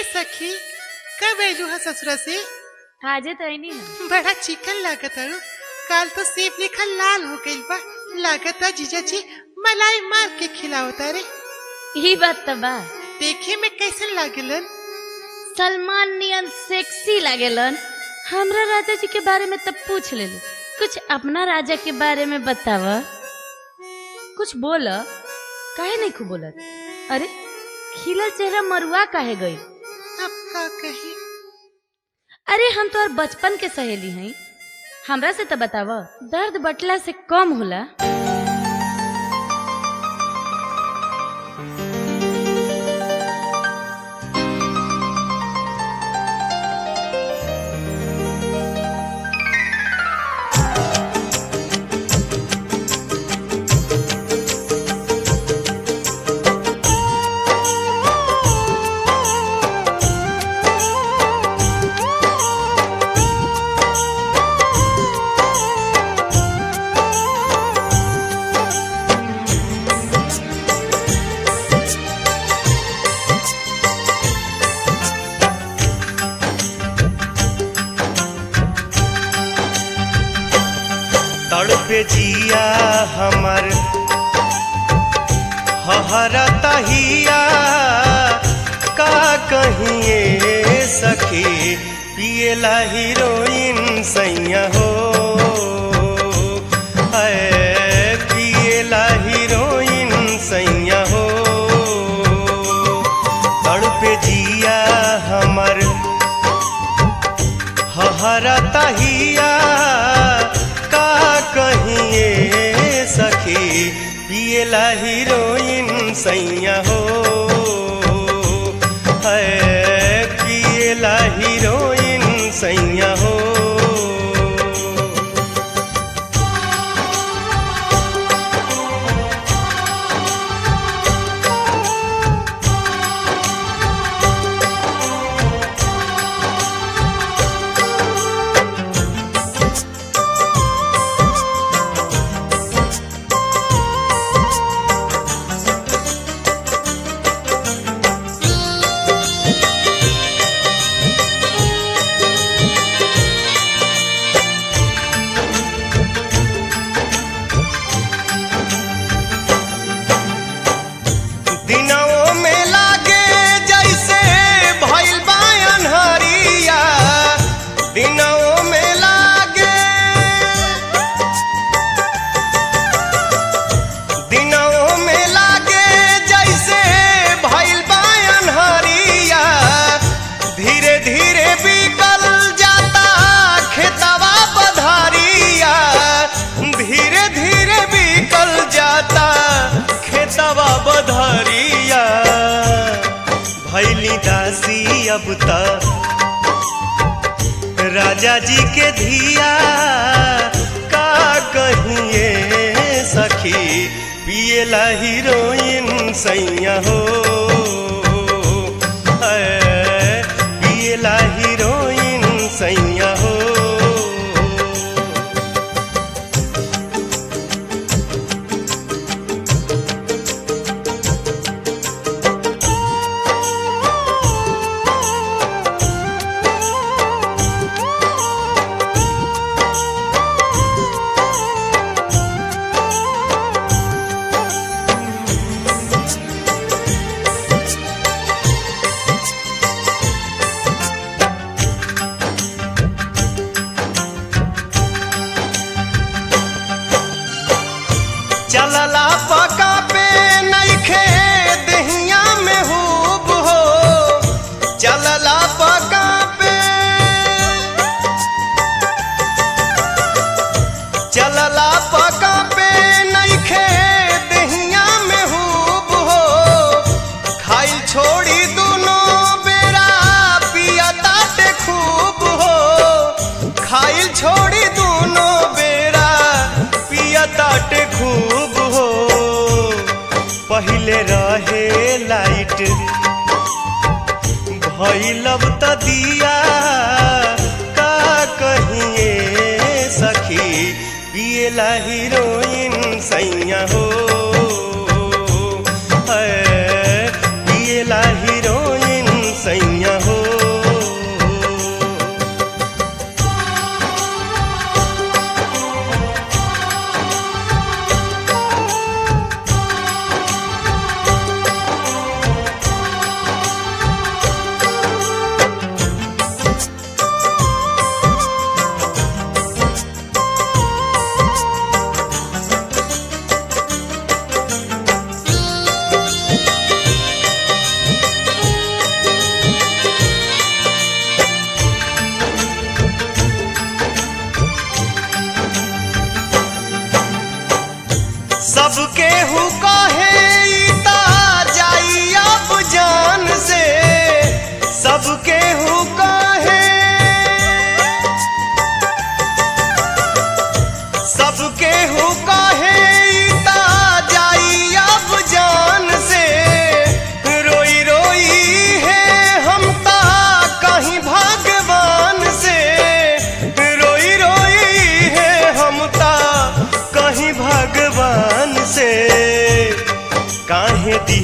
सखी कब आयलू है ससुरा से? आजे तो नहीं है। बड़ा चिकन लागत है। काल तो सेब लेखा लाल हो गई बा। लागत है जीजा जी मलाई मार के खिलावता रे। यही बात तो बा। देखे में कैसे लागेलन? सलमान नियन सेक्सी लागेलन। हमरा राजा जी के बारे में तब पूछ ले कुछ अपना राजा के बारे में बतावा। कुछ बोला काहे नहीं खूब बोलत? अरे खिलल चेहरा मरुआ काहे गई? अब का कही? अरे हम तो और बचपन के सहेली हैं। हमरा से तो बतावा दर्द बटला से कम होला। तड़पे जिया हमर हहरता हिया का कहिए सखी पियला हीरोइन सैया हो। पियला हीरोइन सैया हो। तड़पे जिया हमर हहरता हिया कहिए सखी पियला हीरोइन सैया हो। पियला हीरोइन सैया हो। भैली दासी अब तक राजा जी के धिया का कहिए सखी पियला हीरोइन सैया हो। पियला हीरोइन सैया हो। चलला पका पे नइखे दहिया में हुब हो। चलला पका पे चलला पका पे नइखे दहिया में हुब हो। खाइल छोड़ी दोनों बेरा पिया ताटे खूब हो। खाइल छोड़ी दोनों बेरा पिया ताटे खूब। पहिले रहे लाइट भइलब त दिया का कहिए सखी पियला हीरोइन सैया हो। पियला हीरोइन सैया हो।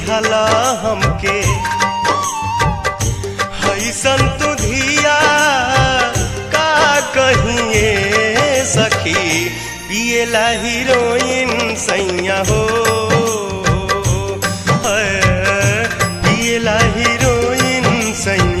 दिहला हमके हैसन तू धिया का कहिए सखी पिएला हीरोइन सैया हो पिएला हीरोइन सैया